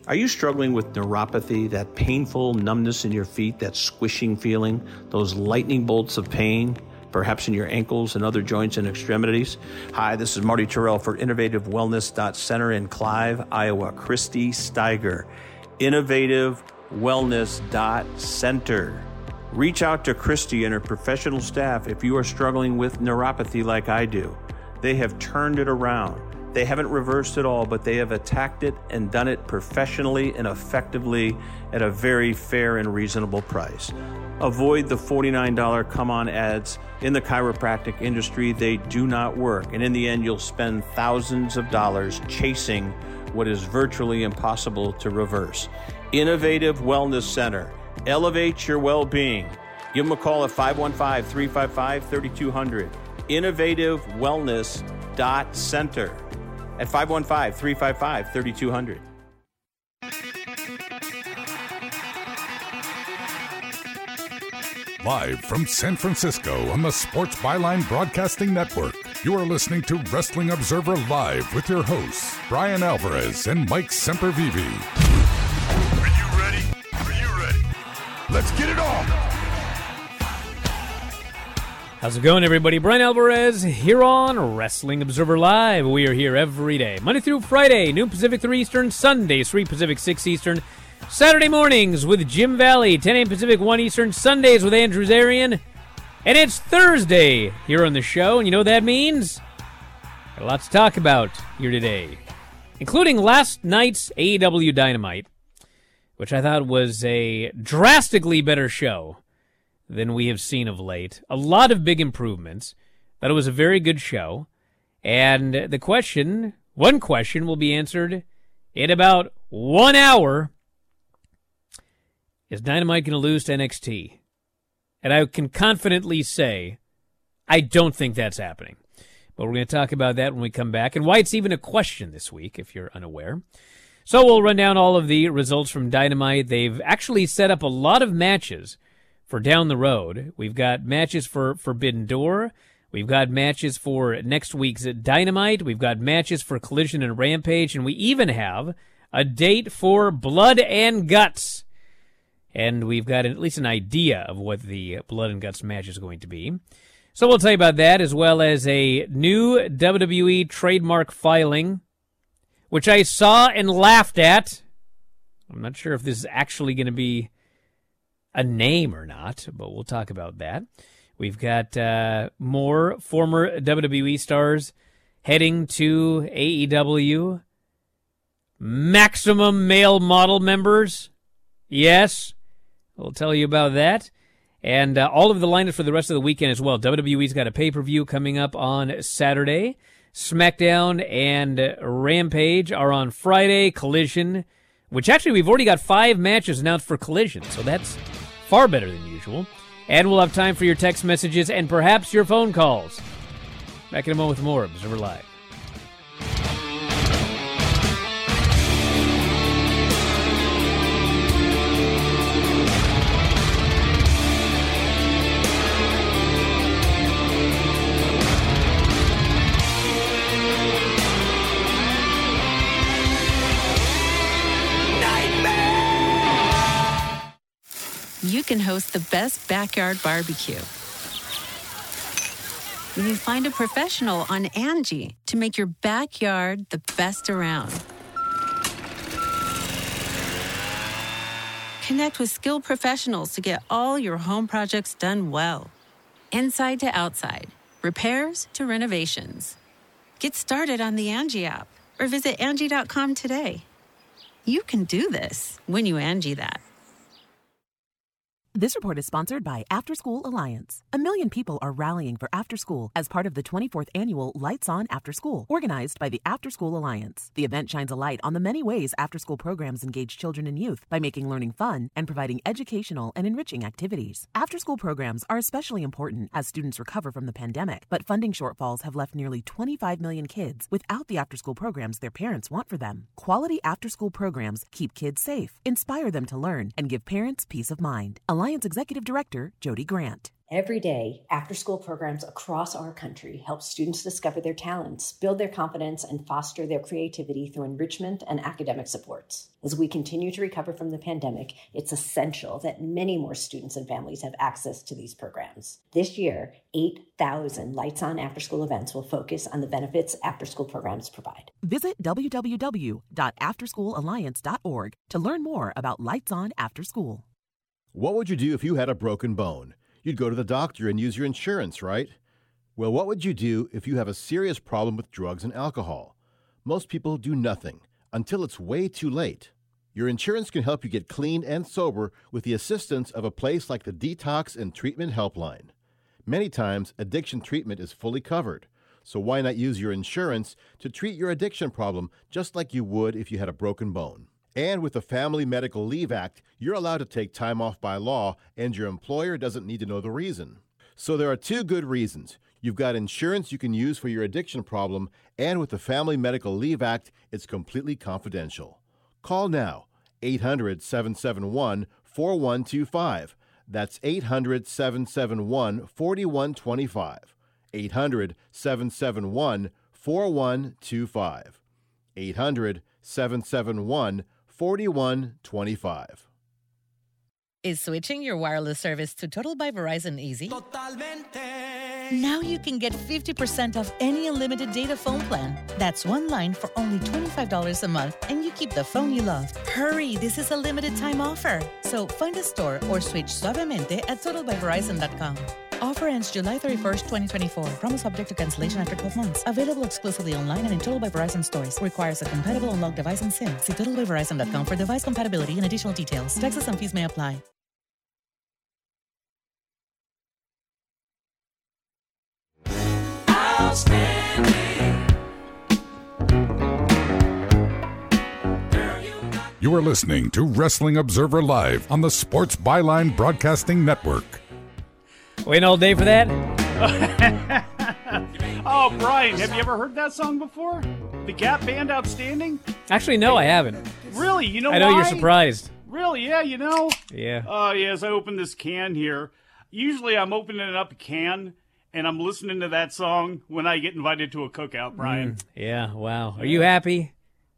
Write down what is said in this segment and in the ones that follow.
Are you struggling with neuropathy, that painful numbness in your feet, that squishing feeling, those lightning bolts of pain, perhaps in your ankles and other joints and extremities? Hi, this is Marty Terrell for InnovativeWellness.Center in Clive, Iowa. Christy Steiger, InnovativeWellness.Center. Reach out to Christy and her professional staff if you are struggling with neuropathy like I do. They have turned it around. They haven't reversed it all, but they have attacked it and done it professionally and effectively at a very fair and reasonable price. Avoid the $49 come-on ads. In the chiropractic industry, they do not work. And in the end, you'll spend thousands of dollars chasing what is virtually impossible to reverse. Innovative Wellness Center. Elevate your well-being. Give them a call at 515-355-3200. InnovativeWellness.Center at 515-355-3200. Live from San Francisco on the Sports Byline Broadcasting Network, you are listening to Wrestling Observer Live with your hosts, Brian Alvarez and Mike Sempervive. Are you ready? Are you ready? Let's get it on! How's it going, everybody? Brian Alvarez here on Wrestling Observer Live. We are here every day, Monday through Friday, noon Pacific, 3 Eastern, Sundays, 3 Pacific, 6 Eastern, Saturday mornings with Jim Valley, 10 a.m. Pacific, 1 Eastern, Sundays with Andrew Zarian, and it's Thursday here on the show, and you know what that means? Got a lot to talk about here today, including last night's AEW Dynamite, which I thought was a drastically better show than we have seen of late. A lot of big improvements. Thought it was a very good show. And one question will be answered in about 1 hour. Is Dynamite going to lose to NXT? And I can confidently say, I don't think that's happening. But we're going to talk about that when we come back, and why it's even a question this week, if you're unaware. So we'll run down all of the results from Dynamite. They've actually set up a lot of matches for down the road. We've got matches for Forbidden Door. We've got matches for next week's Dynamite. We've got matches for Collision and Rampage. And we even have a date for Blood and Guts. And we've got at least an idea of what the Blood and Guts match is going to be. So we'll tell you about that, as well as a new WWE trademark filing, which I saw and laughed at. I'm not sure if this is actually going to be a name or not, but we'll talk about that. We've got more former WWE stars heading to AEW. Maximum male model members. Yes, we'll tell you about that. And all of the lineup for the rest of the weekend as well. WWE's got a pay-per-view coming up on Saturday. SmackDown and Rampage are on Friday. Collision, which actually we've already got 5 matches announced for Collision, so that's far better than usual. And we'll have time for your text messages and perhaps your phone calls. Back in a moment with more Observer Live. You can host the best backyard barbecue when you find a professional on Angie to make your backyard the best around. Connect with skilled professionals to get all your home projects done well. Inside to outside, repairs to renovations. Get started on the Angie app or visit Angie.com today. You can do this when you Angie that. This report is sponsored by After School Alliance. 1 million people are rallying for after school as part of the 24th annual Lights On After School, organized by the After School Alliance. The event shines a light on the many ways after-school programs engage children and youth by making learning fun and providing educational and enriching activities. After-school programs are especially important as students recover from the pandemic, but funding shortfalls have left nearly 25 million kids without the after-school programs their parents want for them. Quality after-school programs keep kids safe, inspire them to learn, and give parents peace of mind. Alliance Executive Director Jody Grant. Every day, after-school programs across our country help students discover their talents, build their confidence, and foster their creativity through enrichment and academic supports. As we continue to recover from the pandemic, it's essential that many more students and families have access to these programs. This year, 8,000 Lights On after-school events will focus on the benefits after-school programs provide. Visit www.afterschoolalliance.org to learn more about Lights On After School. What would you do if you had a broken bone? You'd go to the doctor and use your insurance, right? Well, what would you do if you have a serious problem with drugs and alcohol? Most people do nothing until it's way too late. Your insurance can help you get clean and sober with the assistance of a place like the Detox and Treatment Helpline. Many times, addiction treatment is fully covered, so why not use your insurance to treat your addiction problem just like you would if you had a broken bone? And with the Family Medical Leave Act, you're allowed to take time off by law, and your employer doesn't need to know the reason. So there are two good reasons. You've got insurance you can use for your addiction problem, and with the Family Medical Leave Act, it's completely confidential. Call now, 800-771-4125. That's 800-771-4125. 800-771-4125. 800-771-4125. Is switching your wireless service to Total by Verizon easy? Now you can get 50% off any unlimited data phone plan. That's one line for only $25 a month, and you keep the phone you love. Hurry, this is a limited time offer. So find a store or switch suavemente at totalbyverizon.com. Offer ends July 31st, 2024. Promo subject to cancellation after 12 months. Available exclusively online and in Total by Verizon stores. Requires a compatible unlocked device and SIM. See totalbyverizon.com for device compatibility and additional details. Taxes and fees may apply. You are listening to Wrestling Observer Live on the Sports Byline Broadcasting Network. Waiting all day for that? Oh, Brian, have you ever heard that song before? The Gap Band Outstanding? Actually, no, I haven't. Really? You know why? I know you're surprised. Really? Yeah, you know? Yeah. Oh, yeah, as I open this can here, usually I'm opening up a can, and I'm listening to that song when I get invited to a cookout, Brian. Yeah, wow. Are you happy?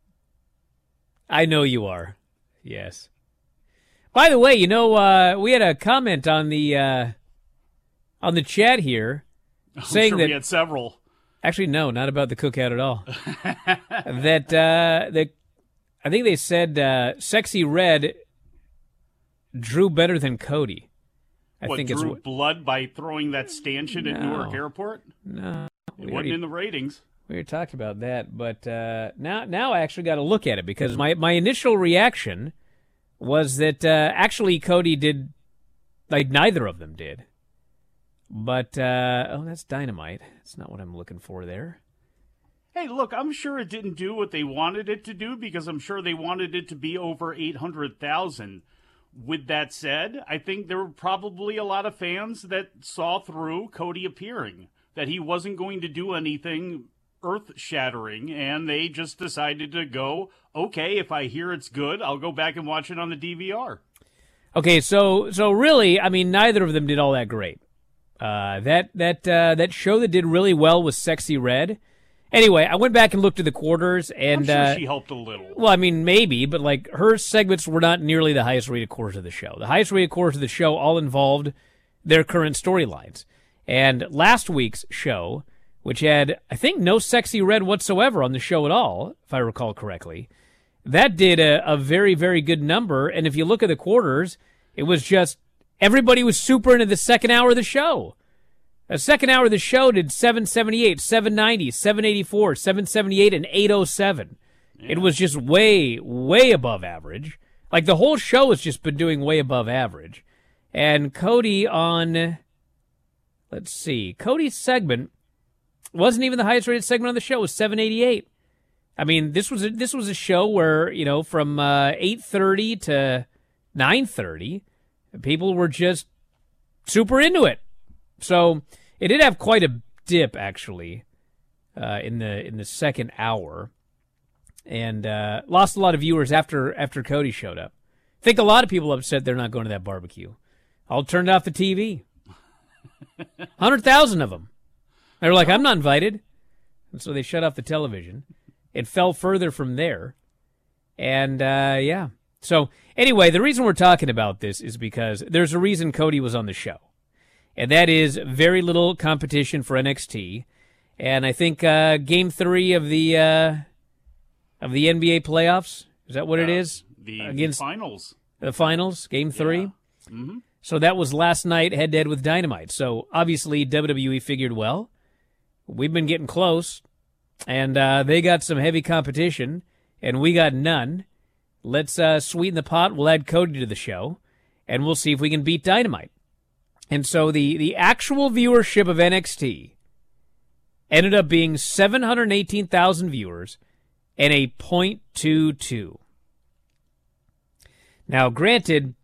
I know you are. Yes. By the way, you know, we had a comment on the chat here saying sure that we had several. Actually, no, not about the cookout at all. that I think they said Sexy Red drew better than Cody. I think drew blood by throwing that stanchion at Newark Airport? No. It wasn't in the ratings. We were talking about that, but now I actually got to look at it because my initial reaction was that actually Cody did, like neither of them did. But, that's Dynamite. That's not what I'm looking for there. Hey, look, I'm sure it didn't do what they wanted it to do because I'm sure they wanted it to be over 800,000. With that said, I think there were probably a lot of fans that saw through Cody appearing, that he wasn't going to do anything earth-shattering, and they just decided to go, okay, if I hear it's good, I'll go back and watch it on the DVR. Okay, so really, I mean, neither of them did all that great. That show that did really well was Sexy Red. Anyway, I went back and looked at the quarters, and I'm sure she helped a little. Well, I mean, maybe, but like her segments were not nearly the highest rated quarters of the show. The highest rated quarters of the show all involved their current storylines. And last week's show, which had, I think, no Sexy Red whatsoever on the show at all, if I recall correctly, that did a very, very good number. And if you look at the quarters, it was just everybody was super into the second hour of the show. The second hour of the show did 778, 790, 784, 778, and 807. Yeah. It was just way, way above average. Like the whole show has just been doing way above average. And Cody on, let's see, Cody's segment wasn't even the highest rated segment on the show. It was 788. I mean, this was a show where, you know, from 8:30 to 9:30, people were just super into it. So it did have quite a dip, actually, in the second hour, and lost a lot of viewers after Cody showed up. I think a lot of people upset they're not going to that barbecue. I'll turn off the TV. 100,000 of them. They were like, I'm not invited. And so they shut off the television. It fell further from there. And, yeah. So, anyway, the reason we're talking about this is because there's a reason Cody was on the show. And that is very little competition for NXT. And I think Game 3 of the NBA playoffs, is that what it is? The finals. The finals, Game 3? Yeah. Mm-hmm. So that was last night, head-to-head with Dynamite. So, obviously, WWE figured, well, we've been getting close, and they got some heavy competition, and we got none. Let's sweeten the pot. We'll add Cody to the show, and we'll see if we can beat Dynamite. And so the actual viewership of NXT ended up being 718,000 viewers and a .22. Now, granted,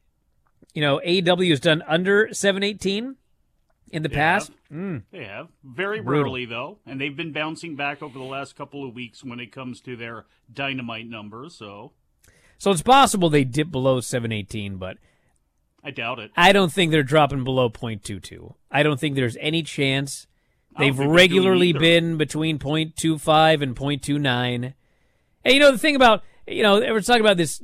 AEW has done under 718 in the past. They have. Very rarely, though. And they've been bouncing back over the last couple of weeks when it comes to their Dynamite numbers. So it's possible they dip below 718, but I doubt it. I don't think they're dropping below .22. I don't think there's any chance. They've regularly been between .25 and .29. And, the thing about, we're talking about this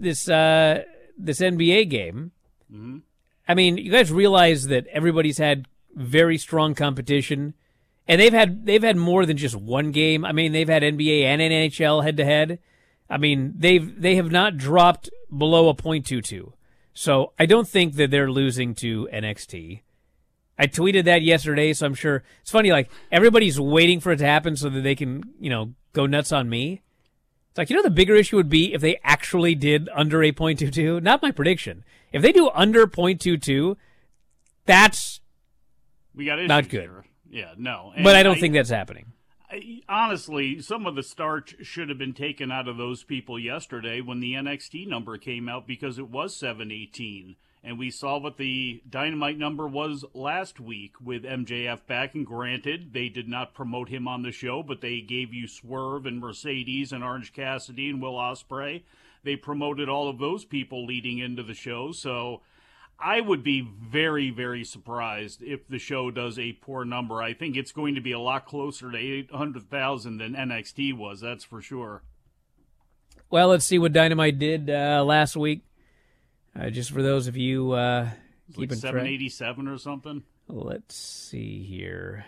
NBA game. Mm-hmm. I mean, you guys realize that everybody's had very strong competition, and they've had more than just one game. I mean, they've had NBA and NHL head to head. I mean, they have not dropped below a .22. So I don't think that they're losing to NXT. I tweeted that yesterday, so I'm sure it's funny. Like, everybody's waiting for it to happen so that they can, go nuts on me. It's like, the bigger issue would be if they actually did under a .22. Not my prediction. If they do under .22, that's we got not good. Here. Yeah, no. But I don't think that's happening. Honestly, some of the starch should have been taken out of those people yesterday when the NXT number came out because it was 718. And we saw what the Dynamite number was last week with MJF back. And granted, they did not promote him on the show, but they gave you Swerve and Mercedes and Orange Cassidy and Will Ospreay. They promoted all of those people leading into the show. So I would be very, very surprised if the show does a poor number. I think it's going to be a lot closer to 800,000 than NXT was, that's for sure. Well, let's see what Dynamite did last week. Just for those of you keeping like 787 or something? Let's see here.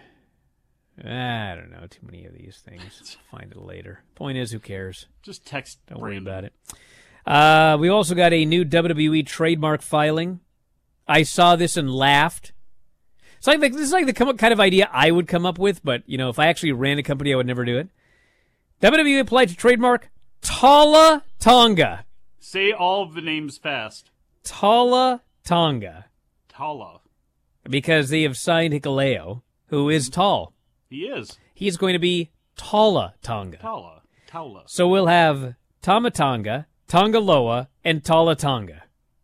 I don't know. Too many of these things. Find it later. Point is, who cares? Just text. Don't worry about it. We also got a new WWE trademark filing. I saw this and laughed. This is like the kind of idea I would come up with, but, if I actually ran a company, I would never do it. WWE applied to trademark Tala Tonga. Say all of the names fast. Tala Tonga. Tala. Because they have signed Hikuleo, who is tall. He is. He's going to be Tala Tonga. Tala. So we'll have Tama Tonga, Tongaloa, and Tala Tonga.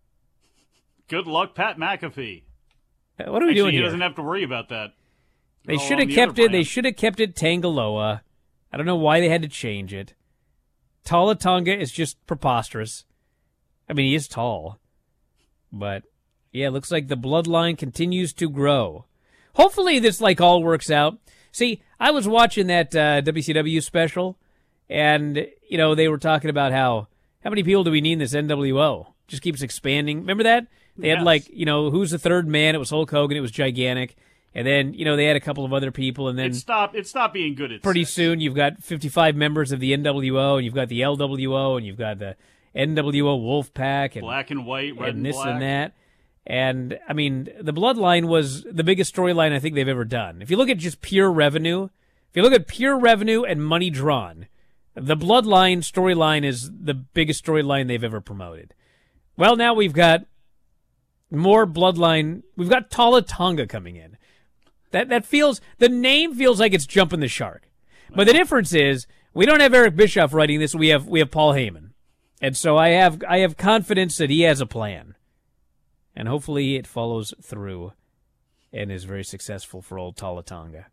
Good luck, Pat McAfee. What are we doing here? He doesn't have to worry about that. They should have kept it. They should have kept it Tangaloa. I don't know why they had to change it. Tala Tonga is just preposterous. I mean, he is tall. But, yeah, it looks like the bloodline continues to grow. Hopefully this, all works out. See, I was watching that WCW special, and, they were talking about how many people do we need in this NWO? Just keeps expanding. Remember that? They had, who's the third man? It was Hulk Hogan. It was gigantic. And then, they had a couple of other people, and then... It stopped being good at pretty soon, you've got 55 members of the NWO, and you've got the LWO, and you've got the NWO Wolfpack, and black and white, red and this black. and that. And, I mean, the Bloodline was the biggest storyline I think they've ever done. If you look at just pure revenue, and money drawn, the Bloodline storyline is the biggest storyline they've ever promoted. Well, now we've got more Bloodline. We've got Tala Tonga coming in. The name feels like it's jumping the shark. But the difference is, we don't have Eric Bischoff writing this. We have Paul Heyman. And so I have confidence that he has a plan. And hopefully it follows through and is very successful for old Tala Tonga.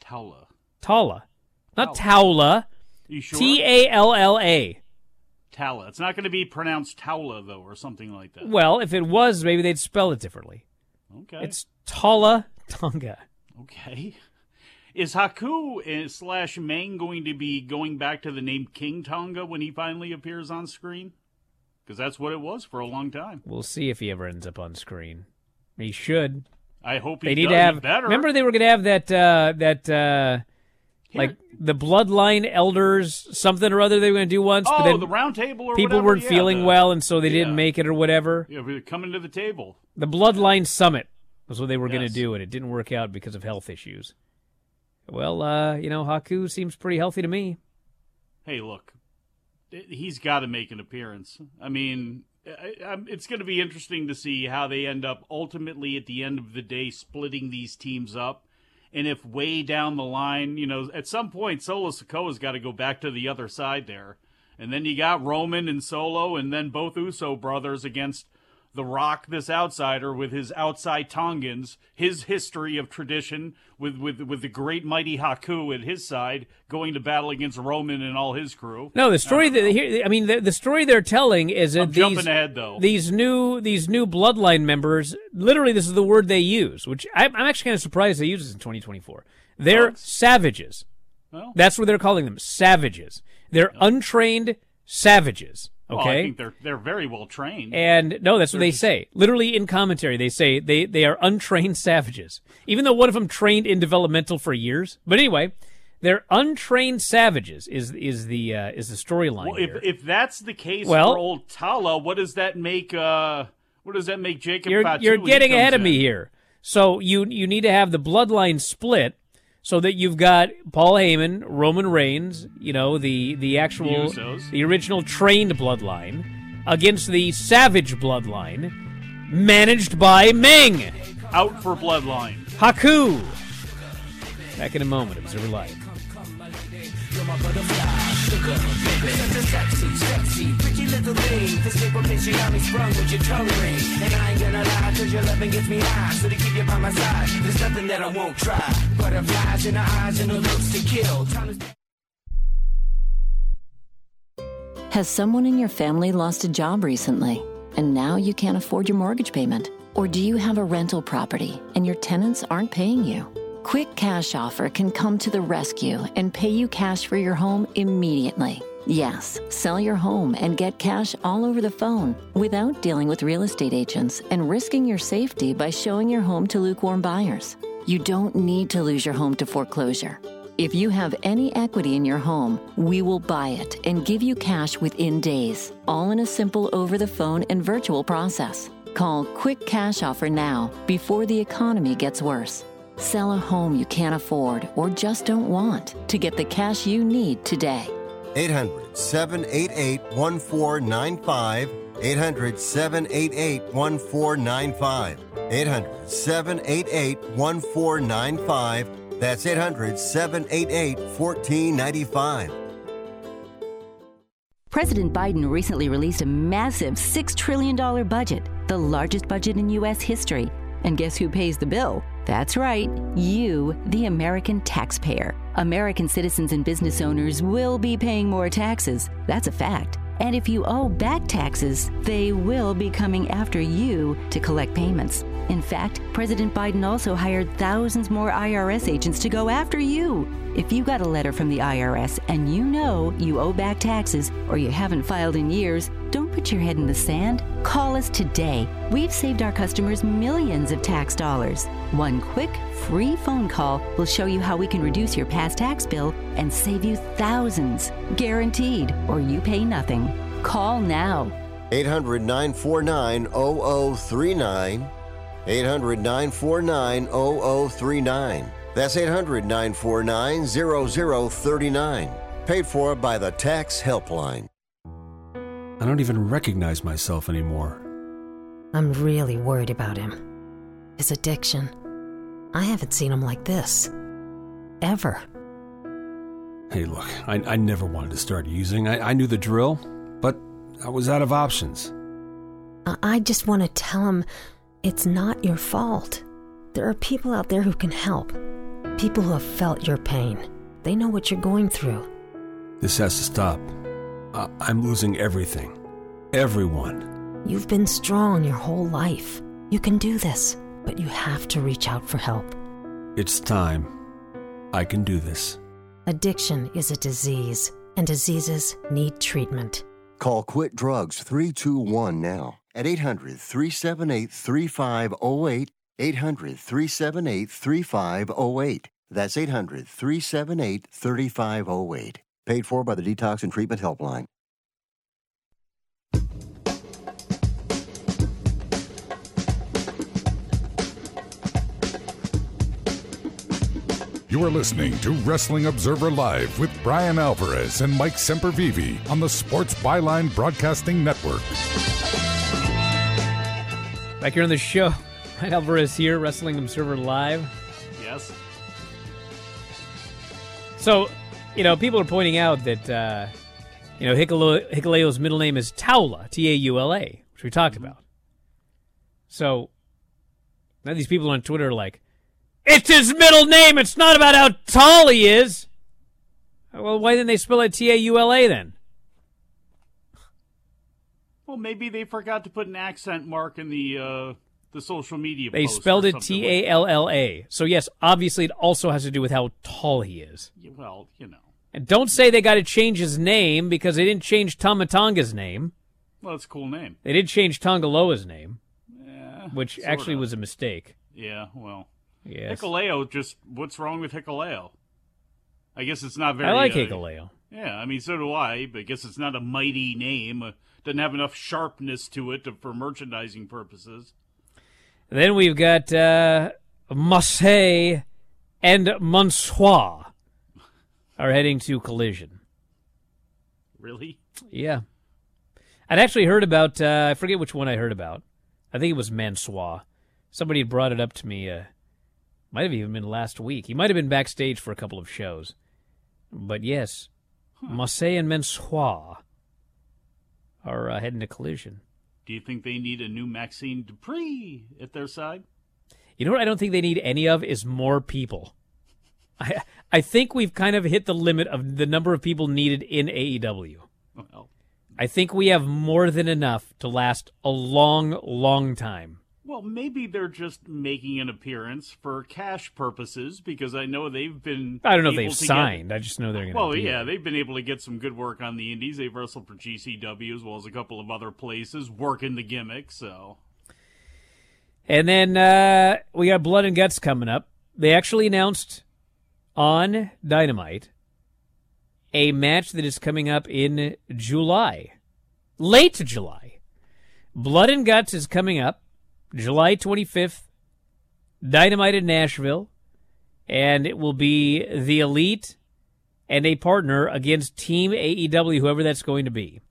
Tala. Not Towla. You sure? Talla. Tala. It's not going to be pronounced Towla, though, or something like that. Well, if it was, maybe they'd spell it differently. Okay. It's Tala Tonga. Okay. Is Haku / Mang going to be going back to the name King Tonga when he finally appears on screen? Because that's what it was for a long time. We'll see if he ever ends up on screen. He should. I hope they need to have. Better. Remember, they were going to have that like the Bloodline Elders something or other they were going to do once. Oh, but then the round table or people whatever. Weren't feeling well, and so they didn't make it or whatever. Yeah, but coming to the table. The Bloodline Summit was what they were going to do, and it didn't work out because of health issues. Well, Haku seems pretty healthy to me. Hey, look, he's got to make an appearance. I mean, it's going to be interesting to see how they end up ultimately at the end of the day splitting these teams up. And if way down the line, at some point, Solo Sikoa's got to go back to the other side there. And then you got Roman and Solo, and then both Uso brothers against The Rock, this outsider, with his outside Tongans, his history of tradition with the great mighty Haku at his side, going to battle against Roman and all his crew. No, the story the story they're telling is that jumping ahead, though. These new Bloodline members, literally this is the word they use, which I'm actually kind of surprised they use this in 2024. They're savages. Well, that's what they're calling them, savages. They're untrained savages. Okay. Well, I think they're very well trained. And no, that's what they say. Literally in commentary, they say they are untrained savages. Even though one of them trained in developmental for years. But anyway, they're untrained savages is the storyline. Well, if that's the case for old Tala, what does that make Jacob Fatu? You're getting ahead of me here. So you need to have the bloodline split so that you've got Paul Heyman, Roman Reigns, the actual, the original trained bloodline, against the savage bloodline, managed by Meng. Out for bloodline. Haku. Back in a moment. Observer Live. You're my butterfly, sugar, baby. Such a sexy, pretty little thing. This paper pitch, you got me sprung with your tongue ring. And I ain't gonna lie, cause your loving gets me high. So to keep you by my side, there's nothing that I won't try. Butterflies in the eyes and the looks to kill. Has someone in your family lost a job recently, and now you can't afford your mortgage payment? Or do you have a rental property, and your tenants aren't paying you? Quick Cash Offer can come to the rescue and pay you cash for your home immediately. Yes, sell your home and get cash all over the phone without dealing with real estate agents and risking your safety by showing your home to lukewarm buyers. You don't need to lose your home to foreclosure. If you have any equity in your home, we will buy it and give you cash within days, all in a simple over-the-phone and virtual process. Call Quick Cash Offer now before the economy gets worse. Sell a home you can't afford or just don't want to get the cash you need today. 800-788-1495. 800-788-1495. 800-788-1495. That's 800-788-1495. President Biden recently released a massive $6 trillion budget, the largest budget in U.S. history. And guess who pays the bill? That's right, you, the American taxpayer. American citizens and business owners will be paying more taxes. That's a fact. And if you owe back taxes, they will be coming after you to collect payments. In fact, President Biden also hired thousands more IRS agents to go after you. If you got a letter from the IRS and you know you owe back taxes or you haven't filed in years, don't put your head in the sand. Call us today. We've saved our customers millions of tax dollars. One quick, free phone call will show you how we can reduce your past tax bill and save you thousands. Guaranteed, or you pay nothing. Call now. 800-949-0039. 800-949-0039. That's 800-949-0039. Paid for by the Tax Helpline. I don't even recognize myself anymore. I'm really worried about him. His addiction. I haven't seen him like this. Ever. Hey, look, I never wanted to start using. I knew the drill, but I was out of options. I just want to tell him it's not your fault. There are people out there who can help. People who have felt your pain. They know what you're going through. This has to stop. I'm losing everything. Everyone. You've been strong your whole life. You can do this, but you have to reach out for help. It's time. I can do this. Addiction is a disease, and diseases need treatment. Call Quit Drugs 321 now at 800-378-3508, 800-378-3508. That's 800-378-3508. Paid for by the Detox and Treatment Helpline. You are listening to Wrestling Observer Live with Brian Alvarez and Mike Sempervive on the Sports Byline Broadcasting Network. Back here on the show, Brian Alvarez here, Wrestling Observer Live. Yes. So, people are pointing out that, Hikuleo's middle name is Taula, T-A-U-L-A, which we talked about. So, now these people on Twitter are like, it's his middle name. It's not about how tall he is. Well, why didn't they spell it T-A-U-L-A then? Well, maybe they forgot to put an accent mark in the social media They post spelled or it something T-A-L-L-A. So, yes, obviously it also has to do with how tall he is. Well, And don't say they got to change his name because they didn't change Tamatonga's name. Well, it's a cool name. They did change Tongaloa's name, Yeah, which sort actually of. was a mistake. Yeah, well. Yes. Hikuleo, what's wrong with Hikuleo? I guess it's not very... I like Hikuleo. Yeah, I mean, so do I, but I guess it's not a mighty name. Doesn't have enough sharpness to it for merchandising purposes. Then we've got Marseille and Monsoir are heading to Collision. Really? Yeah. I'd actually heard about, I forget which one I heard about. I think it was Mansoir. Somebody had brought it up to me, might have even been last week. He might have been backstage for a couple of shows. But yes, Marseille and Mansoir are heading to Collision. Do you think they need a new Maxine Dupree at their side? You know what I don't think they need any of is more people. I think we've kind of hit the limit of the number of people needed in AEW. Well, I think we have more than enough to last a long, long time. Well, maybe they're just making an appearance for cash purposes because I know they've been... I don't know if they've signed. I just know they're going to Well, yeah, they've been able to get some good work on the indies. They've wrestled for GCW as well as a couple of other places, working the gimmick, so... And then we got Blood and Guts coming up. They actually announced on Dynamite a match that is coming up in July. Late July. Blood and Guts is coming up July 25th, Dynamite in Nashville, and it will be the Elite and a partner against Team AEW, whoever that's going to be.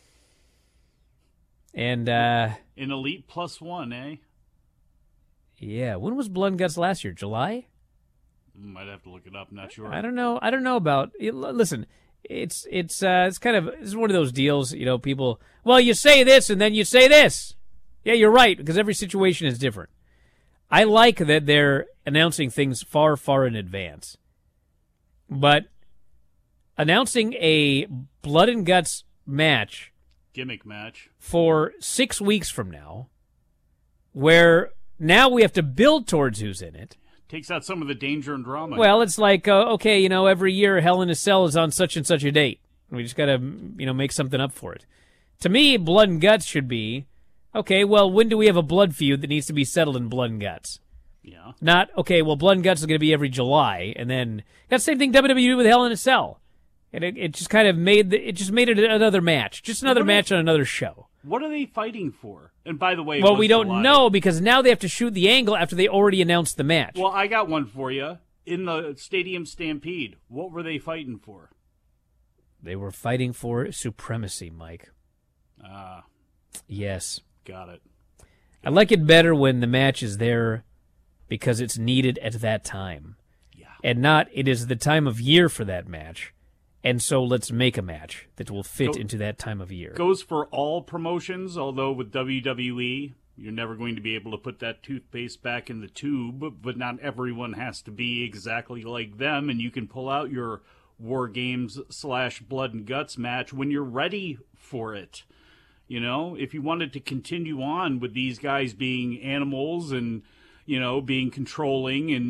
And an Elite +1, eh? Yeah, when was Blood and Guts last year? July? Might have to look it up. Not sure. I don't know about. Listen, it's kind of it's one of those deals. People. Well, you say this and then you say this. Yeah, you're right because every situation is different. I like that they're announcing things far, far in advance, but announcing a Blood and Guts match, gimmick match for 6 weeks from now, where now we have to build towards who's in it. Takes out some of the danger and drama. Well, it's like, okay, every year Hell in a Cell is on such and such a date. We just got to, make something up for it. To me, Blood and Guts should be, okay, well, when do we have a blood feud that needs to be settled in Blood and Guts? Yeah. Not, okay, well, Blood and Guts is going to be every July, and then, that's the same thing WWE did with Hell in a Cell. And it just kind of made it another match. Just another match on another show. What are they fighting for? And by the way... Well, we don't know because now they have to shoot the angle after they already announced the match. Well, I got one for you. In the Stadium Stampede, what were they fighting for? They were fighting for supremacy, Mike. Ah. Yes. Got it. I like it better when the match is there because it's needed at that time. Yeah. And not it is the time of year for that match. And so let's make a match that will fit into that time of year. Goes for all promotions, although with WWE, you're never going to be able to put that toothpaste back in the tube, but not everyone has to be exactly like them, and you can pull out your War Games / Blood and Guts match when you're ready for it. If you wanted to continue on with these guys being animals and, being controlling and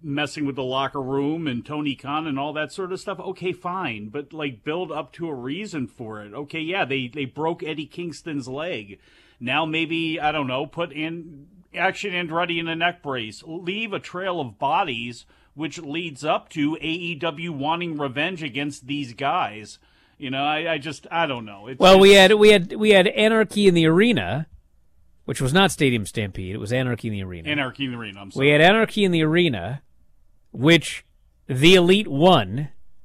messing with the locker room and Tony Khan and all that sort of stuff. Okay, fine. But, like, build up to a reason for it. Okay, yeah, they broke Eddie Kingston's leg. Now maybe, I don't know, put in Action Andretti in a neck brace. Leave a trail of bodies, which leads up to AEW wanting revenge against these guys. You know, I don't know. We had Anarchy in the Arena, which was not Stadium Stampede. It was Anarchy in the Arena. Anarchy in the Arena, I'm sorry. We had Anarchy in the Arena, which the Elite won,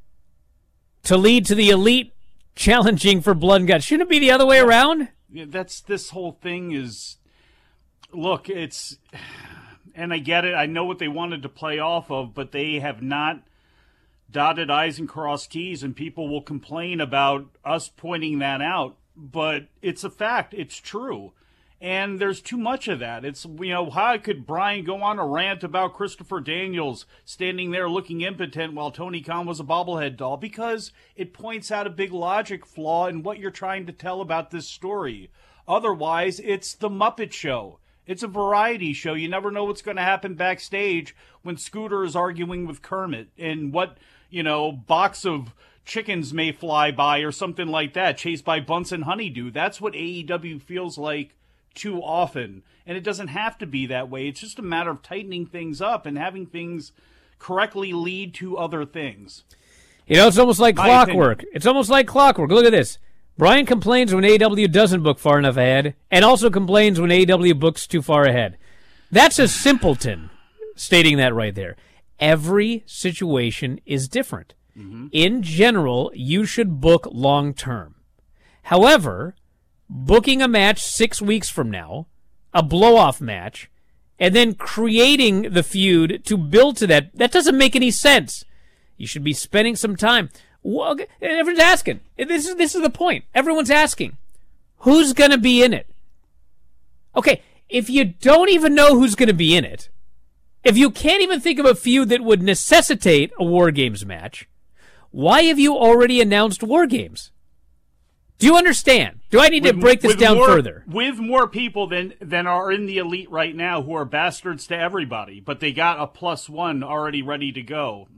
to lead to the Elite challenging for Blood and Guts. Shouldn't it be the other way around? Yeah, this whole thing is... Look, and I get it. I know what they wanted to play off of, but they have not dotted I's and crossed T's, and people will complain about us pointing that out. But it's a fact. It's true. And there's too much of that. It's, you know, how could Brian go on a rant about Christopher Daniels standing there looking impotent while Tony Khan was a bobblehead doll? Because it points out a big logic flaw in what you're trying to tell about this story. Otherwise, it's the Muppet Show. It's a variety show. You never know what's going to happen backstage when Scooter is arguing with Kermit and what, you know, box of chickens may fly by or something like that, chased by Bunsen Honeydew. That's what AEW feels like too often. And it doesn't have to be that way. It's just a matter of tightening things up and having things correctly lead to other things. You know, it's almost like clockwork. It's almost like clockwork. Look at this. Brian complains when AEW doesn't book far enough ahead, and also complains when AEW books too far ahead. That's a simpleton stating that right there. Every situation is different. Mm-hmm. In general, you should book long term. However, booking a match 6 weeks from now, a blow-off match, and then creating the feud to build to that doesn't make any sense. You should be spending some time. Well, everyone's asking. This is the point. Everyone's asking, who's going to be in it? Okay, if you don't even know who's going to be in it, if you can't even think of a feud that would necessitate a War Games match, why have you already announced War Games? Do you understand? Do I need to break this down further? With more people than are in the Elite right now who are bastards to everybody, but they got a +1 already ready to go.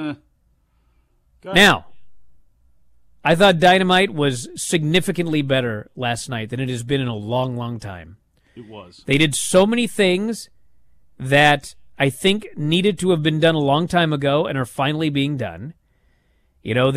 Now, I thought Dynamite was significantly better last night than it has been in a long, long time. It was. They did so many things that I think needed to have been done a long time ago and are finally being done. You know,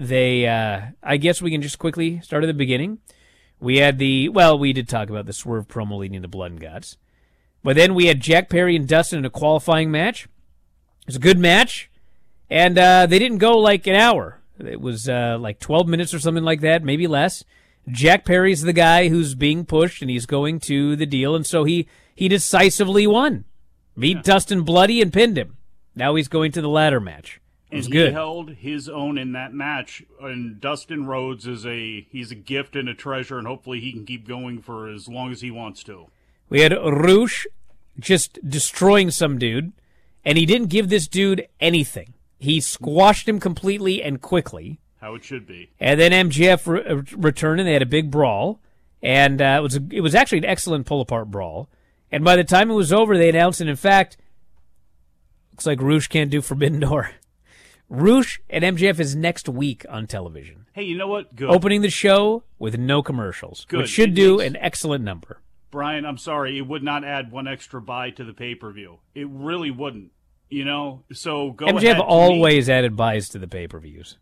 I guess we can just quickly start at the beginning. We had we did talk about the Swerve promo leading to Blood and Guts. But then we had Jack Perry and Dustin in a qualifying match. It was a good match. And they didn't go like an hour. It was like 12 minutes or something like that, maybe less. Jack Perry's the guy who's being pushed, and he's going to the deal, and so he decisively won. Beat Dustin bloody and pinned him. Now he's going to the ladder match. It was good. He held his own in that match, and Dustin Rhodes he's a gift and a treasure, and hopefully he can keep going for as long as he wants to. We had Roosh just destroying some dude, and he didn't give this dude anything. He squashed him completely and quickly. How it should be. And then MJF returned, and they had a big brawl. And it was actually an excellent pull-apart brawl. And by the time it was over, they announced, and in fact, looks like Roosh can't do Forbidden Door. Roosh and MJF is next week on television. Hey, you know what? Good. Opening the show with no commercials, good. Which should do an excellent number. Brian, I'm sorry, it would not add one extra buy to the pay-per-view. It really wouldn't. You know, so go MJF ahead. MJF always added buys to the pay-per-views.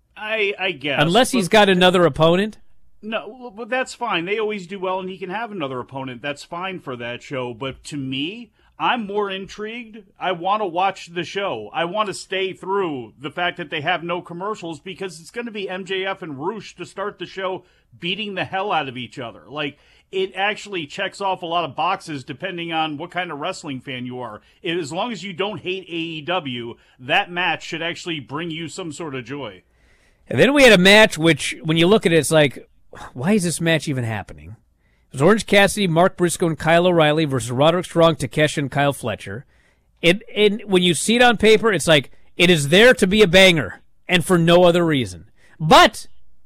I guess. Unless he's got another opponent. No, but that's fine. They always do well, and he can have another opponent. That's fine for that show. But to me, I'm more intrigued. I want to watch the show. I want to stay through the fact that they have no commercials because it's going to be MJF and Roosh to start the show beating the hell out of each other. Like, it actually checks off a lot of boxes depending on what kind of wrestling fan you are. As long as you don't hate AEW, that match should actually bring you some sort of joy. And then we had a match which, when you look at it, it's like, why is this match even happening? It was Orange Cassidy, Mark Briscoe, and Kyle O'Reilly versus Roderick Strong, Takeshi, and Kyle Fletcher. When you see it on paper, it's like, it is there to be a banger, and for no other reason. But,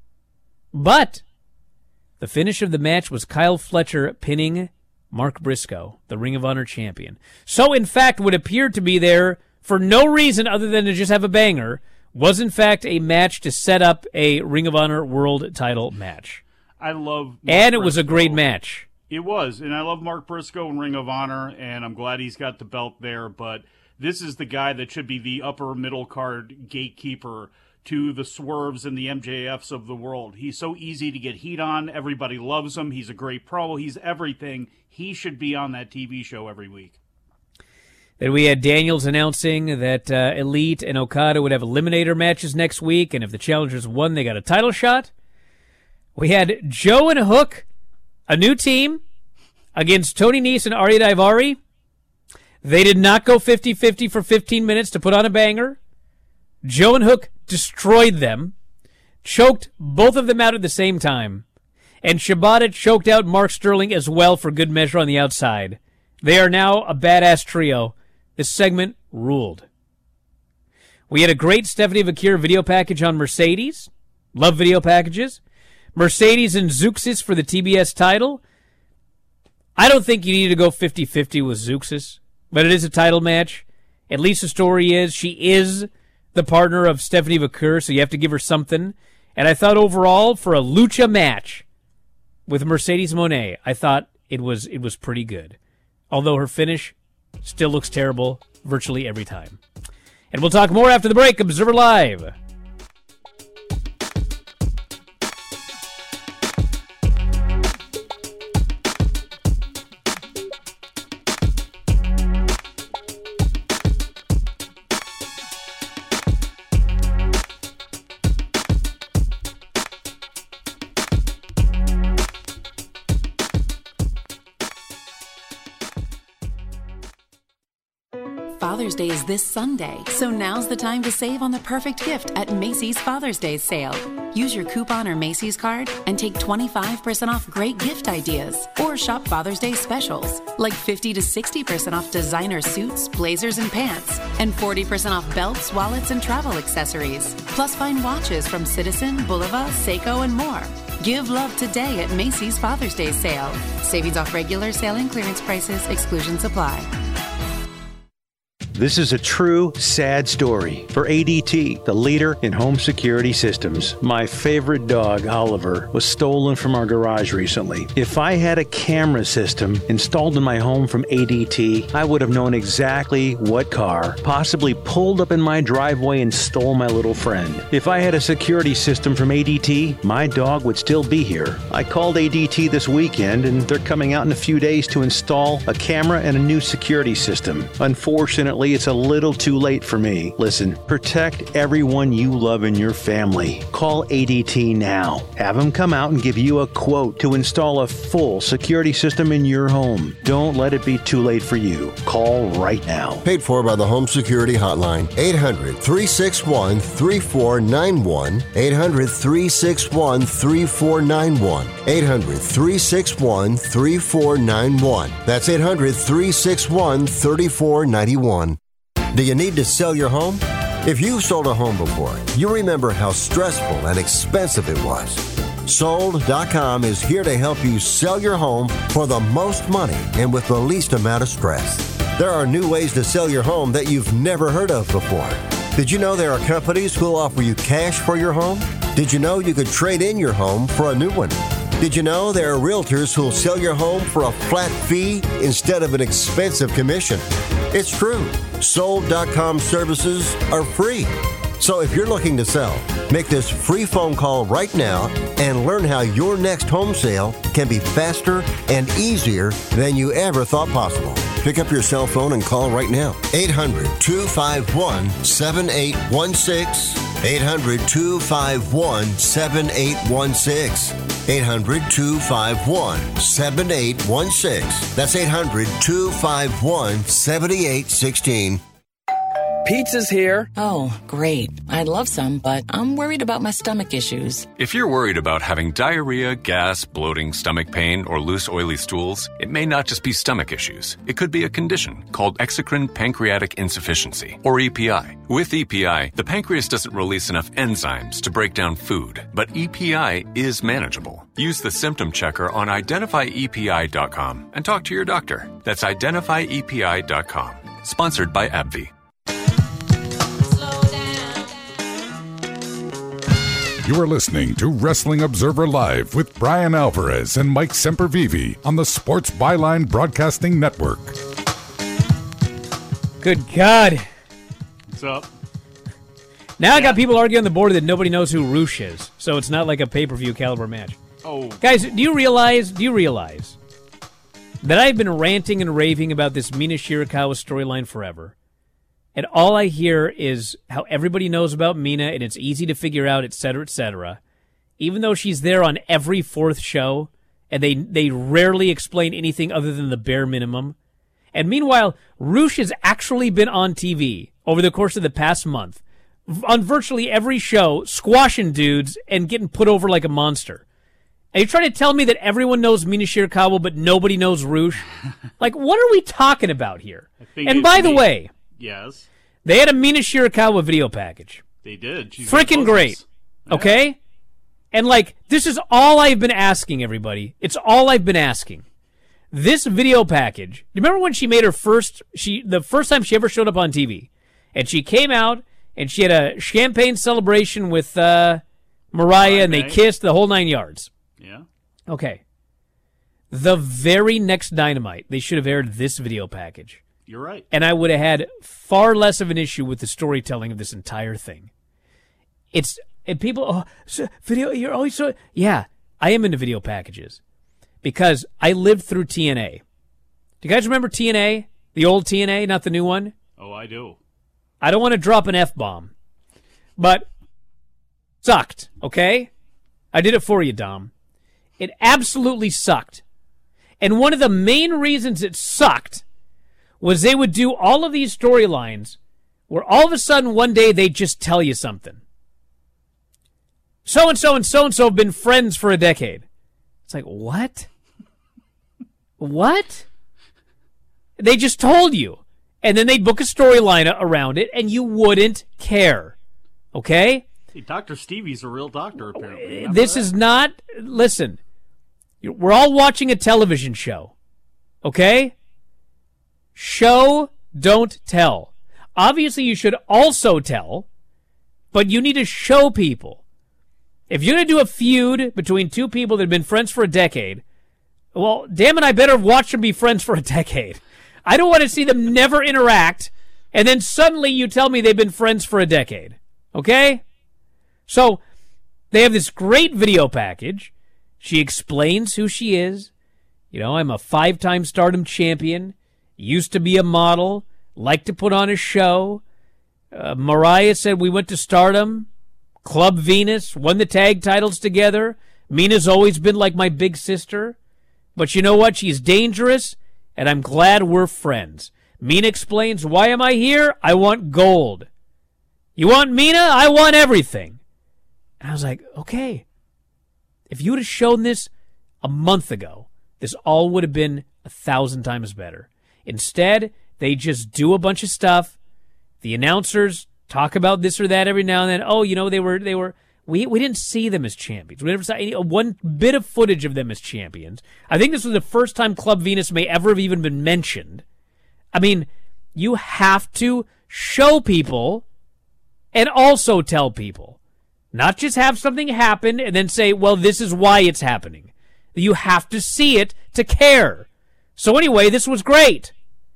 the finish of the match was Kyle Fletcher pinning Mark Briscoe, the Ring of Honor champion. So, in fact, what appeared to be there for no reason other than to just have a banger, was in fact a match to set up a Ring of Honor world title match. I love And it was a great match. It was, and I love Mark Briscoe in Ring of Honor, and I'm glad he's got the belt there, but this is the guy that should be the upper middle card gatekeeper to the Swerves and the MJFs of the world. He's so easy to get heat on. Everybody loves him. He's a great pro. He's everything. He should be on that TV show every week. Then we had Daniels announcing that Elite and Okada would have eliminator matches next week, and if the challengers won, they got a title shot. We had Joe and Hook, a new team, against Tony Nese and Arya Daivari. They did not go 50-50 for 15 minutes to put on a banger. Joe and Hook destroyed them, choked both of them out at the same time, and Shibata choked out Mark Sterling as well for good measure on the outside. They are now a badass trio. This segment ruled. We had a great Stephanie Vakir video package on Mercedes. Love video packages. Mercedes and Zeuxis for the TBS title. I don't think you need to go 50-50 with Zeuxis, but it is a title match. At least the story is she is the partner of Stephanie Vakir, so you have to give her something. And I thought overall, for a lucha match with Mercedes Moné, I thought it was pretty good. Although her finish still looks terrible virtually every time. And we'll talk more after the break. Observer Live. Father's Day is this Sunday, so now's the time to save on the perfect gift at Macy's Father's Day sale. Use your coupon or Macy's card and take 25% off great gift ideas. Or shop Father's Day specials, like 50 to 60% off designer suits, blazers, and pants, and 40% off belts, wallets, and travel accessories. Plus find watches from Citizen, Bulova, Seiko, and more. Give love today at Macy's Father's Day sale. Savings off regular sale and clearance prices. Exclusions apply. This is a true, sad story for ADT, the leader in home security systems. My favorite dog, Oliver, was stolen from our garage recently. If I had a camera system installed in my home from ADT, I would have known exactly what car possibly pulled up in my driveway and stole my little friend. If I had a security system from ADT, my dog would still be here. I called ADT this weekend, and they're coming out in a few days to install a camera and a new security system. Unfortunately, it's a little too late for me. Listen, protect everyone you love in your family. Call ADT now. Have them come out and give you a quote to install a full security system in your home. Don't let it be too late for you. Call right now. Paid for by the Home Security Hotline. 800-361-3491. 800-361-3491. 800-361-3491. That's 800-361-3491. Do you need to sell your home? If you've sold a home before, you remember how stressful and expensive it was. Sold.com is here to help you sell your home for the most money and with the least amount of stress. There are new ways to sell your home that you've never heard of before. Did you know there are companies who'll offer you cash for your home? Did you know you could trade in your home for a new one? Did you know there are realtors who'll sell your home for a flat fee instead of an expensive commission? It's true. Sold.com services are free. So if you're looking to sell, make this free phone call right now and learn how your next home sale can be faster and easier than you ever thought possible. Pick up your cell phone and call right now. 800-251-7816. 800-251-7816. 800-251-7816. That's 800-251-7816. Pizza's here. Oh, great. I'd love some, but I'm worried about my stomach issues. If you're worried about having diarrhea, gas, bloating, stomach pain, or loose, oily stools, it may not just be stomach issues. It could be a condition called exocrine pancreatic insufficiency, or EPI. With EPI, the pancreas doesn't release enough enzymes to break down food, but EPI is manageable. Use the symptom checker on identifyepi.com and talk to your doctor. That's identifyepi.com. Sponsored by AbbVie. You are listening to Wrestling Observer Live with Brian Alvarez and Mike Sempervive on the Sports Byline Broadcasting Network. Good God. What's up? Now I got people arguing on the board that nobody knows who Roosh is, so it's not like a pay-per-view caliber match. Oh. Guys, do you realize that I've been ranting and raving about this Mina Shirakawa storyline forever? And all I hear is how everybody knows about Mina, and it's easy to figure out, etc., etc. Even though she's there on every fourth show, and they rarely explain anything other than the bare minimum. And meanwhile, Roosh has actually been on TV over the course of the past month, on virtually every show, squashing dudes and getting put over like a monster. And you're trying to tell me that everyone knows Mina Shirakawa, but nobody knows Roosh? Like, what are we talking about here? And by the way... Yes. They had a Mina Shirakawa video package. They did. Freaking great. Yeah. Okay? And, like, this is all I've been asking, everybody. It's all I've been asking. This video package, do you remember when she made her the first time she ever showed up on TV? And she came out, and she had a champagne celebration with Mariah, and they kissed the whole 9 yards. Yeah. Okay. The very next Dynamite, they should have aired this video package. You're right. And I would have had far less of an issue with the storytelling of this entire thing. And people, video, you're always so... Yeah, I am into video packages. Because I lived through TNA. Do you guys remember TNA? The old TNA, not the new one? Oh, I do. I don't want to drop an F-bomb. But sucked, okay? I did it for you, Dom. It absolutely sucked. And one of the main reasons it sucked was they would do all of these storylines where all of a sudden one day they'd just tell you something. So-and-so and so-and-so have been friends for a decade. It's like, what? What? They just told you. And then they'd book a storyline around it, and you wouldn't care. Okay? Hey, Dr. Stevie's a real doctor, apparently. This is not... Listen, we're all watching a television show. Okay? Show, don't tell. Obviously, you should also tell, but you need to show people. If you're going to do a feud between two people that have been friends for a decade, well, damn it, I better watch them be friends for a decade. I don't want to see them never interact, and then suddenly you tell me they've been friends for a decade. Okay? So, they have this great video package. She explains who she is. You know, I'm a 5-time Stardom champion. Used to be a model, liked to put on a show. Mariah said we went to Stardom, Club Venus, won the tag titles together. Mina's always been like my big sister. But you know what? She's dangerous, and I'm glad we're friends. Mina explains, why am I here? I want gold. You want Mina? I want everything. And I was like, okay. If you would have shown this a month ago, this all would have been 1,000 times better. Instead, they just do a bunch of stuff. The announcers talk about this or that every now and then. Oh, you know, we didn't see them as champions. We never saw one bit of footage of them as champions. I think this was the first time Club Venus may ever have even been mentioned. I mean, you have to show people and also tell people. Not just have something happen and then say, well, this is why it's happening. You have to see it to care. So anyway, this was great.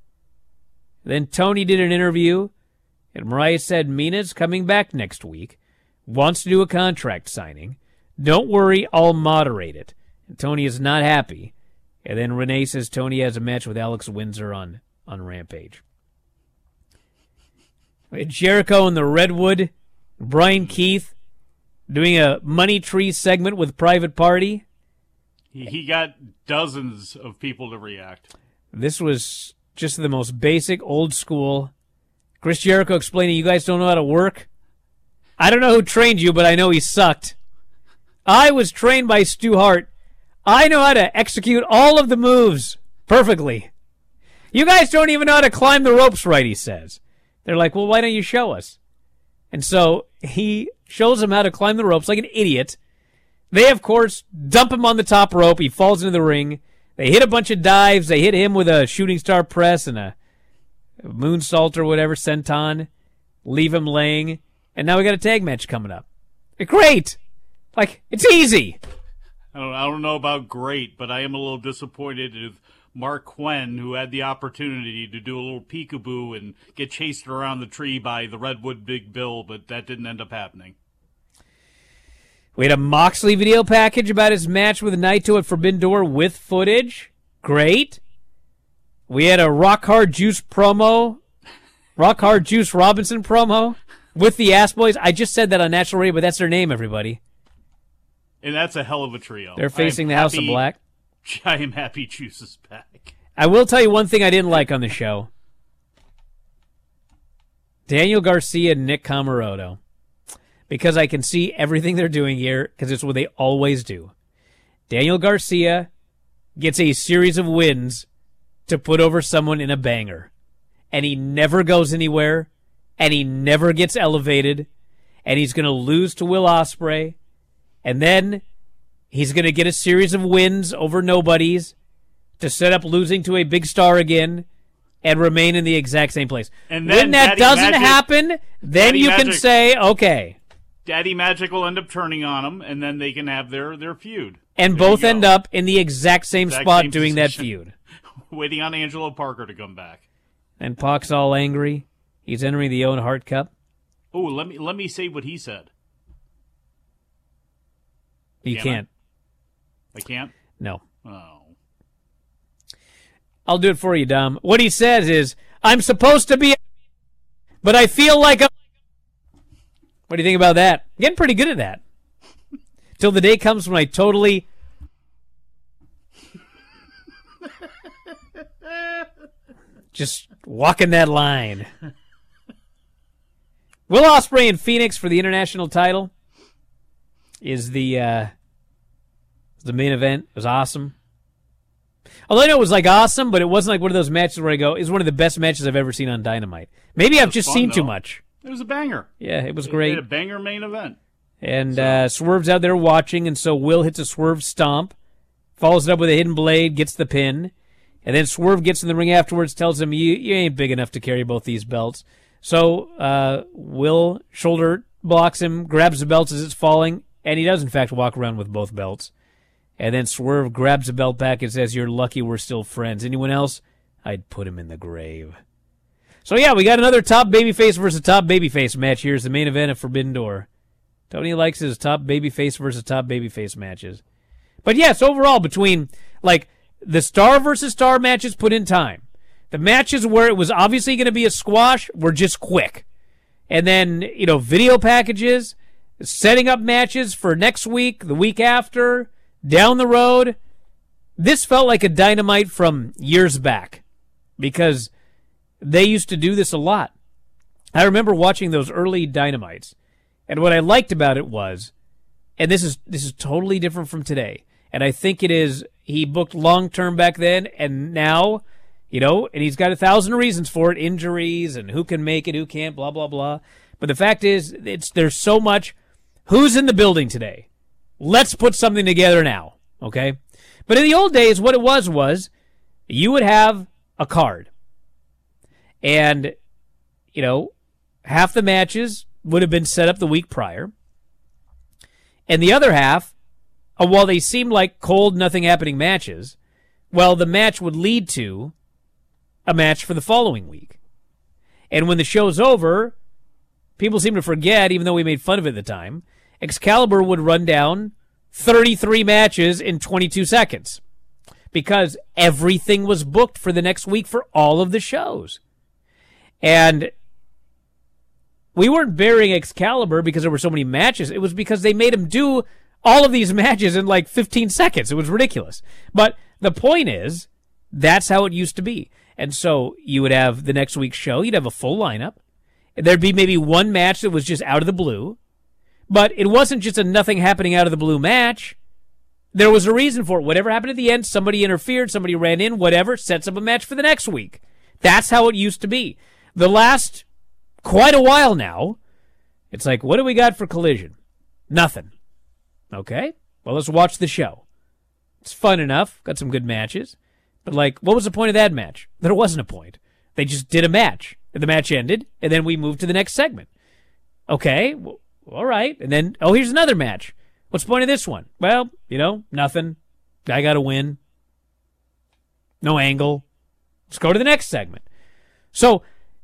Then Tony did an interview, and Mariah said, Mina's coming back next week, wants to do a contract signing. Don't worry, I'll moderate it. And Tony is not happy. And then Renee says Tony has a match with Alex Windsor on Rampage. Jericho and the Redwood, Brian Keith doing a Money Tree segment with Private Party. He got dozens of people to react. This was just the most basic, old school. Chris Jericho explaining, you guys don't know how to work? I don't know who trained you, but I know he sucked. I was trained by Stu Hart. I know how to execute all of the moves perfectly. You guys don't even know how to climb the ropes right, he says. They're like, well, why don't you show us? And so he shows them how to climb the ropes like an idiot. They, of course, dump him on the top rope. He falls into the ring. They hit a bunch of dives. They hit him with a shooting star press and a moonsault or whatever, senton. Leave him laying. And now we got a tag match coming up. Great. Like, it's easy. I don't know about great, but I am a little disappointed with Mark Quinn, who had the opportunity to do a little peekaboo and get chased around the tree by the Redwood Big Bill, but that didn't end up happening. We had a Moxley video package about his match with Naito at Forbidden Door with footage. Great. We had a Rock Hard Juice promo. Rock Hard Juice Robinson promo with the Ass Boys. I just said that on national radio, but that's their name, everybody. And that's a hell of a trio. They're facing the House of Black. I am happy Juice is back. I will tell you one thing I didn't like on the show. Daniel Garcia and Nick Comoroto. Because I can see everything they're doing here, because it's what they always do. Daniel Garcia gets a series of wins to put over someone in a banger. And he never goes anywhere, and he never gets elevated, and he's going to lose to Will Ospreay, and then he's going to get a series of wins over nobodies to set up losing to a big star again and remain in the exact same place. And then when that doesn't happen, then you can say, okay. Daddy Magic will end up turning on him, and then they can have their feud. And both end up in the exact same spot doing that feud. Waiting on Angelo Parker to come back. And Pac's all angry. He's entering the Owen Hart Cup. Oh, let me say what he said. You can't. I can't? No. Oh. I'll do it for you, Dom. What he says is, I'm supposed to be, but I feel like I'm. What do you think about that? I'm getting pretty good at that. Till the day comes when I totally just walking that line. Will Ospreay and Phoenix for the international title is the main event. It was awesome. Although I know it was like awesome, but it wasn't like one of those matches where I go, it's one of the best matches I've ever seen on Dynamite. Maybe I've just seen too much. It was a banger. Yeah, it was great. It had a banger main event. And Swerve's out there watching, and so Will hits a Swerve stomp, follows it up with a hidden blade, gets the pin, and then Swerve gets in the ring afterwards, tells him, you ain't big enough to carry both these belts. So Will shoulder blocks him, grabs the belts as it's falling, and he does, in fact, walk around with both belts. And then Swerve grabs the belt back and says, you're lucky we're still friends. Anyone else? I'd put him in the grave. So, yeah, we got another top babyface versus top babyface match. Here's the main event of Forbidden Door. Tony likes his top babyface versus top babyface matches. But, yes, overall, between, like, the star versus star matches put in time, the matches where it was obviously going to be a squash were just quick. And then, video packages, setting up matches for next week, the week after, down the road. This felt like a Dynamite from years back because they used to do this a lot. I remember watching those early Dynamites, and what I liked about it was, and this is totally different from today, and I think it is, he booked long-term back then, and now, and he's got 1,000 reasons for it, injuries, and who can make it, who can't, blah, blah, blah. But the fact is, there's so much, who's in the building today? Let's put something together now, okay? But in the old days, what it was you would have a card. And, half the matches would have been set up the week prior. And the other half, while they seemed like cold, nothing-happening matches, well, the match would lead to a match for the following week. And when the show's over, people seem to forget, even though we made fun of it at the time, Excalibur would run down 33 matches in 22 seconds because everything was booked for the next week for all of the shows. And we weren't burying Excalibur because there were so many matches. It was because they made him do all of these matches in like 15 seconds. It was ridiculous. But the point is, that's how it used to be. And so you would have the next week's show, you'd have a full lineup. There'd be maybe one match that was just out of the blue. But it wasn't just a nothing happening out of the blue match. There was a reason for it. Whatever happened at the end, somebody interfered, somebody ran in, whatever, sets up a match for the next week. That's how it used to be. The last quite a while now, it's like, what do we got for Collision? Nothing. Okay, well, let's watch the show. It's fun enough. Got some good matches. But, what was the point of that match? There wasn't a point. They just did a match. And the match ended, and then we moved to the next segment. Okay, well, all right. And then, here's another match. What's the point of this one? Well, nothing. I got to win. No angle. Let's go to the next segment. So,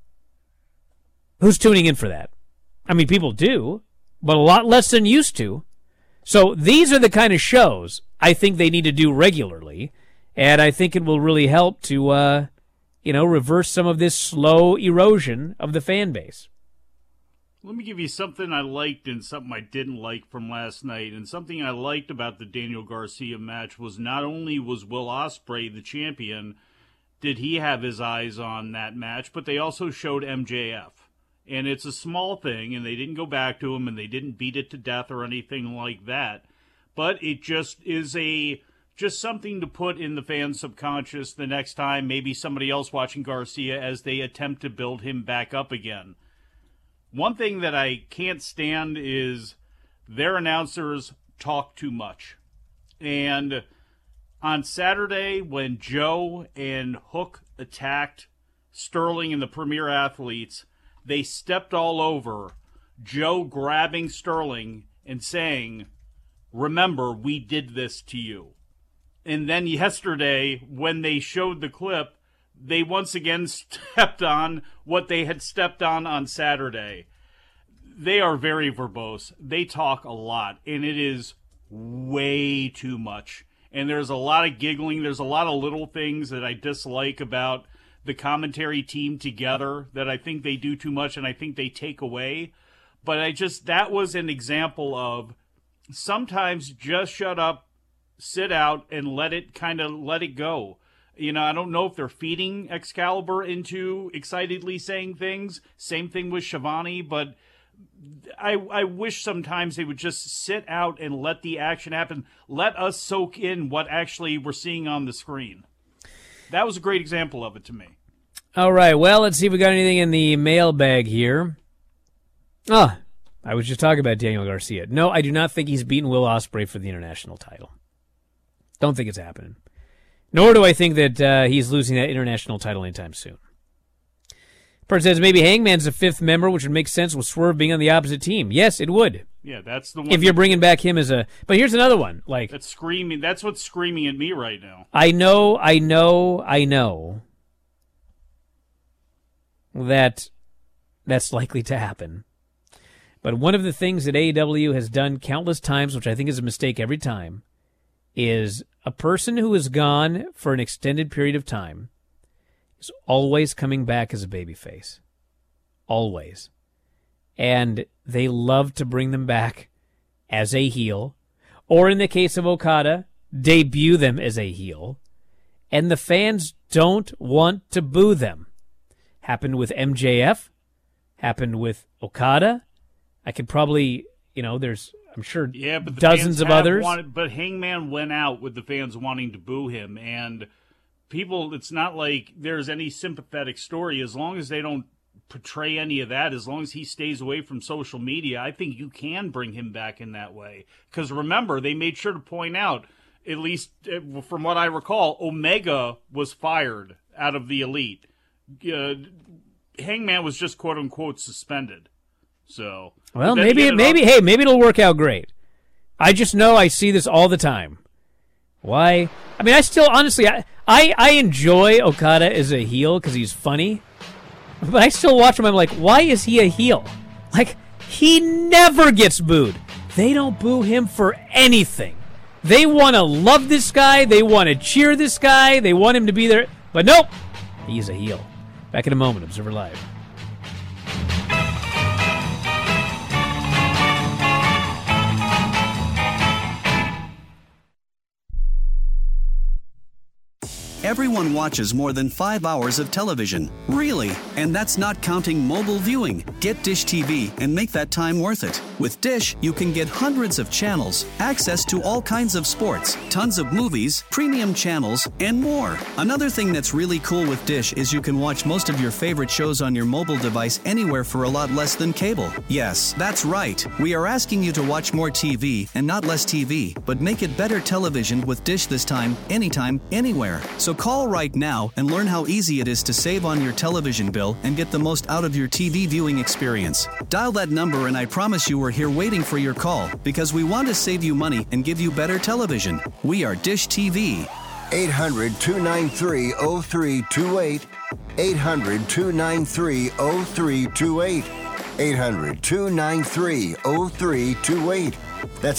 who's tuning in for that? I mean, people do, but a lot less than used to. So these are the kind of shows I think they need to do regularly, and I think it will really help to, reverse some of this slow erosion of the fan base. Let me give you something I liked and something I didn't like from last night. And something I liked about the Daniel Garcia match was not only was Will Ospreay the champion, did he have his eyes on that match, but they also showed MJF. And it's a small thing, and they didn't go back to him, and they didn't beat it to death or anything like that. But it just is just something to put in the fan subconscious the next time maybe somebody else watching Garcia as they attempt to build him back up again. One thing that I can't stand is their announcers talk too much. And on Saturday, when Joe and Hook attacked Sterling and the Premier Athletes, they stepped all over Joe grabbing Sterling and saying, "Remember, we did this to you." And then yesterday, when they showed the clip, they once again stepped on what they had stepped on Saturday. They are very verbose. They talk a lot, and it is way too much. And there's a lot of giggling. There's a lot of little things that I dislike about the commentary team together that I think they do too much and I think they take away. But that was an example of sometimes just shut up, sit out, and let it go. I don't know if they're feeding Excalibur into excitedly saying things. Same thing with Shivani, but I wish sometimes they would just sit out and let the action happen. Let us soak in what actually we're seeing on the screen. That was a great example of it to me. All right, well, let's see if we got anything in the mailbag here. I was just talking about Daniel Garcia. No, I do not think he's beaten Will Ospreay for the international title. Don't think it's happening. Nor do I think that he's losing that international title anytime soon. Person says maybe Hangman's the fifth member, which would make sense with Swerve being on the opposite team. Yes, it would. Yeah, that's the one. If you're bringing back him as a... But here's another one. That's screaming. That's what's screaming at me right now. I know that's likely to happen. But one of the things that AEW has done countless times, which I think is a mistake every time, is a person who is gone for an extended period of time is always coming back as a babyface. Always. And they love to bring them back as a heel, or in the case of Okada, debut them as a heel, and the fans don't want to boo them. Happened with MJF, happened with Okada. I could probably, I'm sure but dozens of others. But Hangman went out with the fans wanting to boo him, and people, it's not like there's any sympathetic story. As long as they don't portray any of that, as long as he stays away from social media, I think you can bring him back in that way. Because remember, they made sure to point out, at least from what I recall, Omega was fired out of the Elite. Hangman was just quote unquote suspended. So well, maybe it'll work out great. I just know I see this all the time. Why? I mean, I still honestly I enjoy Okada as a heel because he's funny, but I still watch him. I'm like, why is he a heel? Like, he never gets booed. They don't boo him for anything. They want to love this guy. They want to cheer this guy. They want him to be there. But nope, he's a heel. Back in a moment, Observer Live. Everyone watches more than 5 hours of television. Really? And that's not counting mobile viewing. Get Dish TV and make that time worth it. With Dish, you can get hundreds of channels, access to all kinds of sports, tons of movies, premium channels, and more. Another thing that's really cool with Dish is you can watch most of your favorite shows on your mobile device anywhere for a lot less than cable. Yes, that's right. We are asking you to watch more TV and not less TV, but make it better television with Dish this time, anytime, anywhere. So So call right now and learn how easy it is to save on your television bill and get the most out of your TV viewing experience. Dial that number and I promise you we're here waiting for your call because we want to save you money and give you better television. We are Dish TV. 800-293-0328. 800-293-0328. 800-293-0328. That's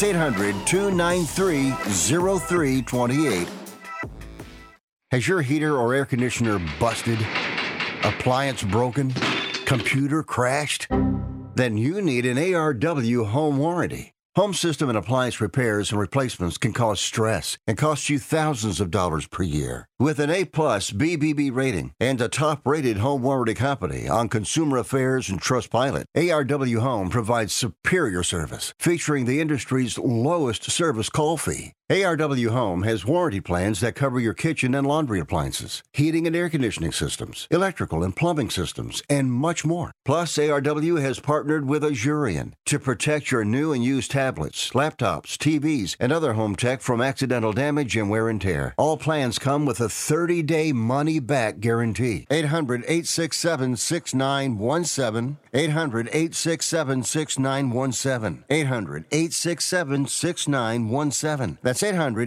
800-293-0328. Has your heater or air conditioner busted? Appliance broken? Computer crashed? Then you need an ARW home warranty. Home system and appliance repairs and replacements can cause stress and cost you thousands of dollars per year. With an A-plus BBB rating and a top-rated home warranty company on Consumer Affairs and Trustpilot, ARW Home provides superior service, featuring the industry's lowest service call fee. ARW Home has warranty plans that cover your kitchen and laundry appliances, heating and air conditioning systems, electrical and plumbing systems, and much more. Plus, ARW has partnered with Azurion to protect your new and used tablets, laptops, TVs, and other home tech from accidental damage and wear and tear. All plans come with a 30-day money-back guarantee. 800-867-6917. 800-867-6917. 800-867-6917. That's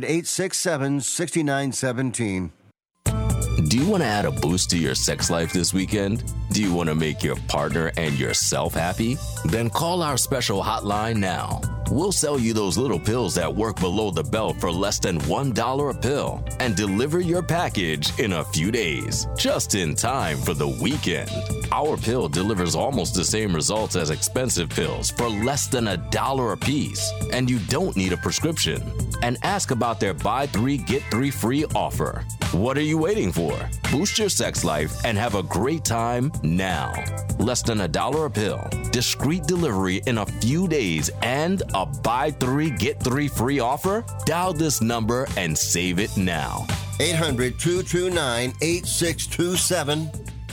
800-867-6917. Do you want to add a boost to your sex life this weekend? Do you want to make your partner and yourself happy? Then call our special hotline now. We'll sell you those little pills that work below the belt for less than $1 a pill and deliver your package in a few days, just in time for the weekend. Our pill delivers almost the same results as expensive pills for less than $1 a piece, and you don't need a prescription. And ask about their buy 3, get 3 free offer. What are you waiting for? Boost your sex life and have a great time now. Less than $1 a pill, discreet delivery in a few days, and a buy 3, get 3 free offer? Dial this number and save it now. 800-229-8627.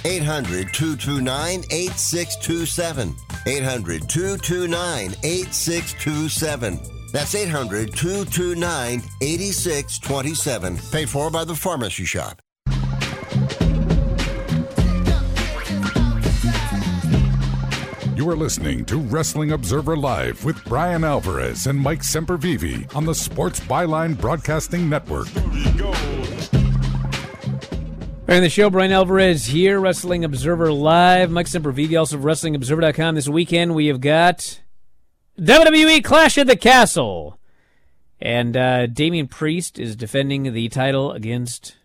800-229-8627. 800-229-8627. That's 800-229-8627. Paid for by the Pharmacy Shop. You are listening to Wrestling Observer Live with Brian Alvarez and Mike Sempervive on the Sports Byline Broadcasting Network. And the show, Brian Alvarez here, Wrestling Observer Live. Mike Sempervive, also of WrestlingObserver.com. This weekend we have got WWE Clash at the Castle. And Damian Priest is defending the title against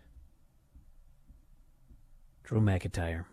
Drew McIntyre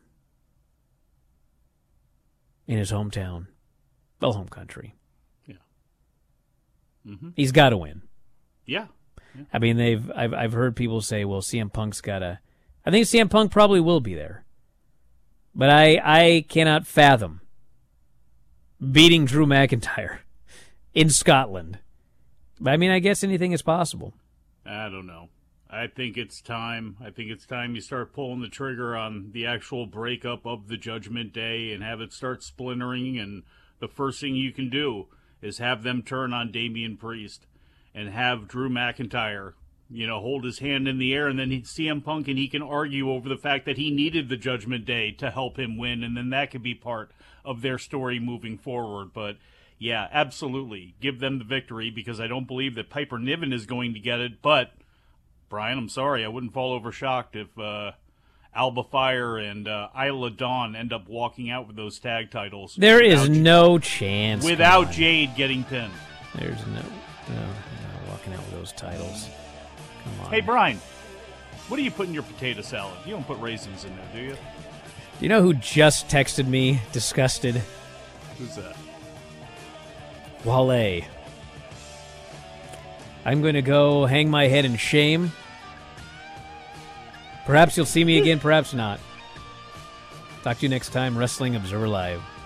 in his hometown, well, home country. Yeah. Mm-hmm. He's got to win. Yeah. I mean, I've heard people say, well, CM Punk's got to. I think CM Punk probably will be there. But I cannot fathom beating Drew McIntyre in Scotland. But I mean, I guess anything is possible. I don't know. I think it's time. I think it's time you start pulling the trigger on the actual breakup of the Judgment Day and have it start splintering. And the first thing you can do is have them turn on Damian Priest and have Drew McIntyre, hold his hand in the air, and then CM Punk, and he can argue over the fact that he needed the Judgment Day to help him win, and then that could be part of their story moving forward. But yeah, absolutely, give them the victory, because I don't believe that Piper Niven is going to get it. But Brian, I'm sorry, I wouldn't fall over shocked if Alba Fire and Isla Dawn end up walking out with those tag titles. There is no chance without Jade getting pinned. There's no walking out with those titles. Come on. Hey, Brian, what do you put in your potato salad? You don't put raisins in there, do you? Do you know who just texted me, disgusted? Who's that? Wale. I'm going to go hang my head in shame. Perhaps you'll see me again, perhaps not. Talk to you next time, Wrestling Observer Live.